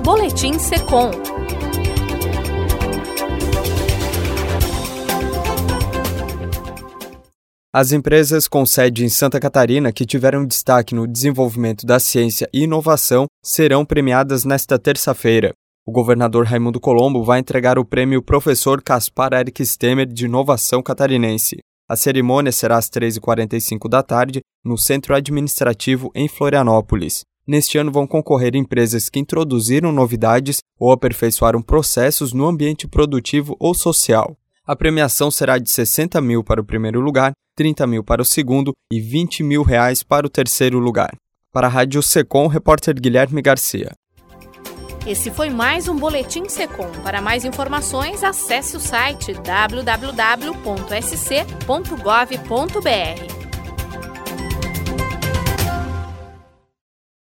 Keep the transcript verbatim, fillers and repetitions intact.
Boletim Secom. As empresas com sede em Santa Catarina que tiveram destaque no desenvolvimento da ciência e inovação serão premiadas nesta terça-feira. O governador Raimundo Colombo vai entregar o prêmio Professor Caspar Eric Stemmer de Inovação Catarinense. A cerimônia será às três e quarenta e cinco da tarde no Centro Administrativo em Florianópolis. Neste ano vão concorrer empresas que introduziram novidades ou aperfeiçoaram processos no ambiente produtivo ou social. A premiação será de sessenta mil para o primeiro lugar, trinta mil para o segundo e vinte mil reais para o terceiro lugar. Para a Rádio Secom, repórter Guilherme Garcia. Esse foi mais um Boletim Secom. Para mais informações, acesse o site w w w ponto s c ponto gov ponto b r.